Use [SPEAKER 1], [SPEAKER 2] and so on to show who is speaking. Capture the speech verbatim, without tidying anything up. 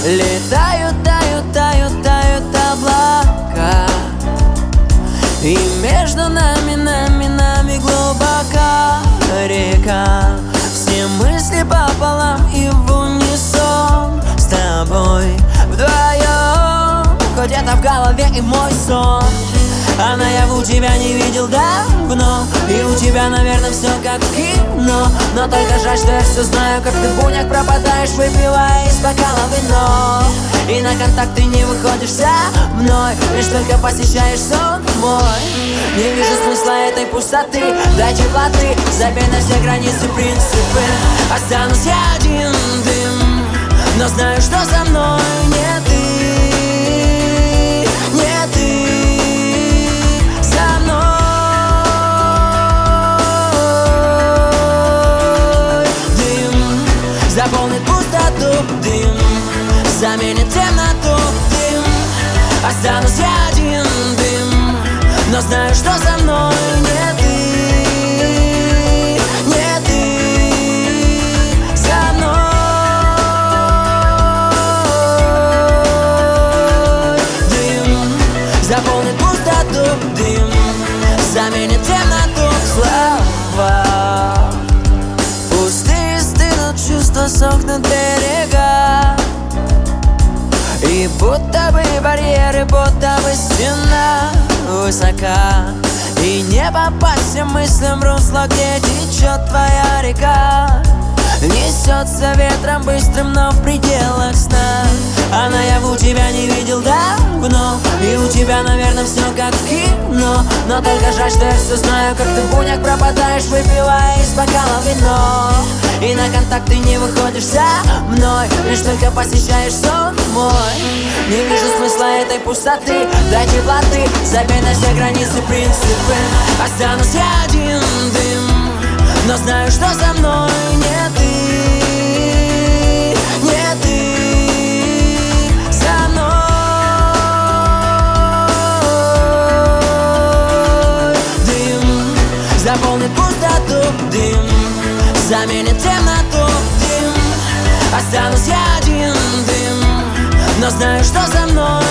[SPEAKER 1] Летают, тают, тают, тают облака, и между нами, нами, нами глубока река. Все мысли пополам и в унисон с тобой вдвоем. Хоть это в голове и мой сон, а наяву тебя не видел давно. И у тебя, наверное, все как в кино. Но только жаль, что я все знаю, как ты в буняк пропадаешь, выпивая из бокала вино. И на контакт ты не выходишь со мной, лишь только посещаешь сон мой. Не вижу смысла этой пустоты, дай теплоты, забей на все границы, принципы. Останусь я один дым, но знаю, что со мной не ты. Не ты со мной. Дым заполнит пустоту, дым заменит темноту, дым. Останусь я один дым, но знаю, что со мной не ты. Не ты со мной. Дым заполнит пустоту, дым заменит темноту. Слова пустые стынут, чувства сохнут берега. И будто бы барьеры, будто бы стена высока. И не попасть всем мыслям в русло, где течет твоя река. Несется ветром быстрым, но в пределах сна. А наяву тебя не видел давно. И у тебя, наверное, все как в кино. Но только жаль, что я все знаю, как ты в буняк пропадаешь, выпивая из бокала вино. И на контакт ты не выходишь со мной, лишь только посещаешь сон мой. Не вижу смысла этой пустоты, дай теплоты, забей на все границы, принципы. Останусь я один дым, но знаю, что со мной не ты. Не ты со мной. Дым заполнит пустоту, дым заменит темноту, дым. Останусь я один дым, но знаю, что со мной